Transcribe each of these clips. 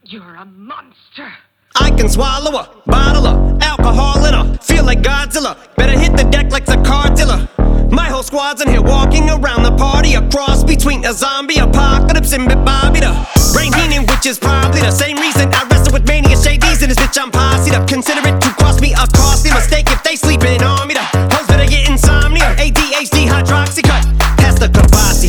You're a monster. I can swallow a bottle of alcohol in her. Feel like Godzilla. Better hit the deck like the car dealer. My whole squad's in here walking around the party. A cross between a zombie apocalypse and Bobby the Brain Heenan, which is probably the same reason I wrestle with mania shades in this bitch. I'm posse'd up. Consider it to cost me a costly mistake if they sleeping on me. The hoes better get insomnia. ADHD hydroxy cut. Pass the Kavasi.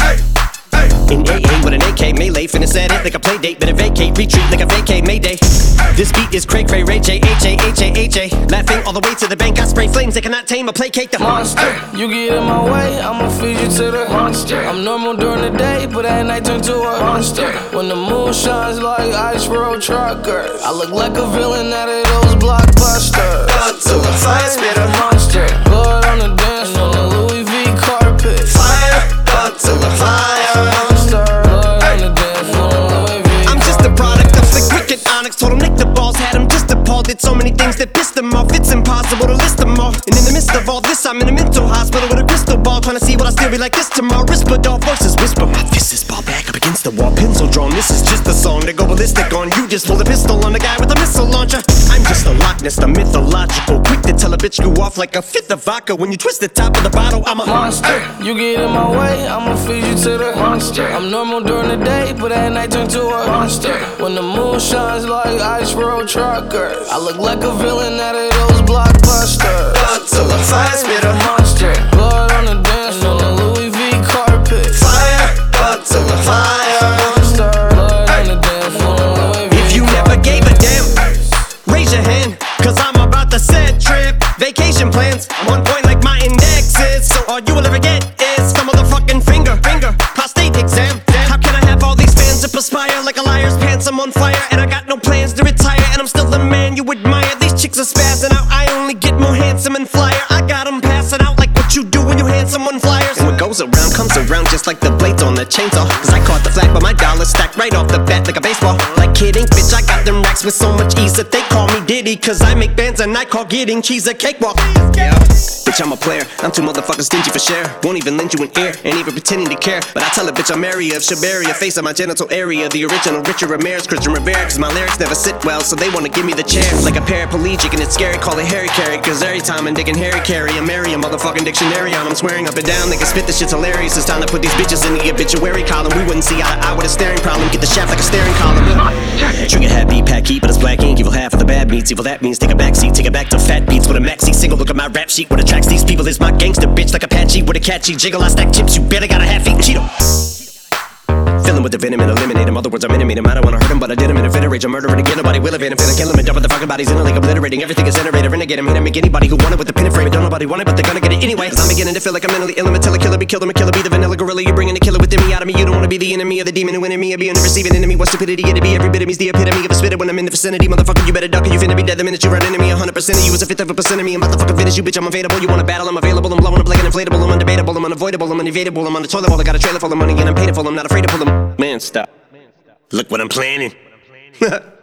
In AA with an AK melee, finna set it like a play date. Better vacate, retreat like a vacate Mayday. This beat is cray cray, Ray J, H-A, laughing all the way to the bank. I spray flames, they cannot tame or placate the monster. You get in my way, I'ma feed you to the monster. I'm normal during the day, but at night turn to a monster. When the moon shines like ice road truckers, I look like a villain out of those blockbusters. To a fire spitter monster. Blood on the dance floor, the Louis V carpet. Fire, to a fire monster. Blood on the dance floor, Louis V I'm just a product of slick wicked onyx. Told him nick the balls, had him just appalled. Did so many things that pissed him off. It's impossible to list them all. And in the midst of all this, I'm in a mental hospital with a crystal ball, trying to see what I still be like this tomorrow. Rispadol versus whisper. My fist is ball back up against the wall, pencil drawn. This is just a song to go ballistic on. You just pull a pistol on the guy with a missile launcher. I'm just a Loch Ness, the mythological. Quick to tell a bitch you off like a fifth of vodka. When you twist the top of the bottle, I'm a monster. You get in my way, I'ma feed you to the monster. I'm normal during the day, but at night turn to a monster. When the moon shines like ice road truckers, I look like a villain out of those blockbusters. to a fire spitter monster. Blood on the dance floor, the Louis V carpet. Fire, to a fire monster. Blood on the dance floor, Louis V. If you never gave a damn, raise your hand, cause I'm about to set trip. Vacation plans, I'm on point like my index is. So all you will ever get is some motherfucking finger. Prostate exam. How can I have all these fans that perspire like a liar's pants? I'm on fire and I got no plans to retire. And I'm still the man you admire. These chicks are spazzing out, I only get more handsome and flyer. I got them passing out like what you do when you hand someone flyers. And what goes around comes around just like the blades on the chainsaw. Cause I caught the flag but my dollar stacked right off the bat like a baseball. Like kidding, bitch, I got them racks with so much ease that they call me Diddy. Cause I make bands and I call getting cheese a cakewalk. Yeah, bitch, I'm a player, I'm too motherfucking stingy for share. Won't even lend you an ear, ain't even pretending to care. But I tell a bitch I'm area of Shabaria, face of my genital area. The original Richard Ramirez, Christian Rivera. Cause my lyrics never sit well, so they wanna give me the chair. Like a paraplegic and it's scary, call it Harry Carry. Cause every time I'm digging Harry Carry, I marry a motherfucking dictionary on. I'm swearing up and down, they can spit this shit's hilarious. It's time to put these bitches in the obituary column. We wouldn't see eye to eye with a staring problem. Get the shaft like a staring column. Trigger happy, pack heat, but it's black ink. Evil half of the bad meats, evil that means take a backseat. Take it back to fat beats with a maxi single. Look at my rap sheet, what attracts these people is my gangster bitch. Like Apache with a catchy jiggle. I stack chips, you better got a half-eaten Cheeto. Fill him with the venom and eliminate him. Other words, I'm intimate him. I don't wanna hurt him, but I did him in a fit of rage. I'm murdering again, nobody will evade him. Finna kill him and dump the fucking bodies in a lake, obliterating everything is iterator. Renegade him, hit him, make anybody who want it with the pin and frame. Don't nobody want it, but they're gonna get it anyway. Cause I'm beginning to feel like I'm mentally ill. I'm a killer, be killed, I'm a killer, be the vanilla gorilla. You're bringing the killer within me out of me. You don't wanna be the enemy of the demon who in me. Or be in the receiving enemy. What stupidity it'd be. Every bit of me's the epitome of a spitter when I'm in the vicinity. Motherfucker, you better duck or you finna be dead the minute you run into me. 100% of you is a fifth of a percent of me. I'm about to fucking finish you, bitch. I'm available. You wanna battle? I'm available. I'm blowing up like an inflatable. I'm undebatable. I'm unavoidable. I'm unevadable. I'm on the toilet bowl. I got a trailer full of money and I'm paid for. I'm not afraid to pull them. Man, stop. Look what I'm planning.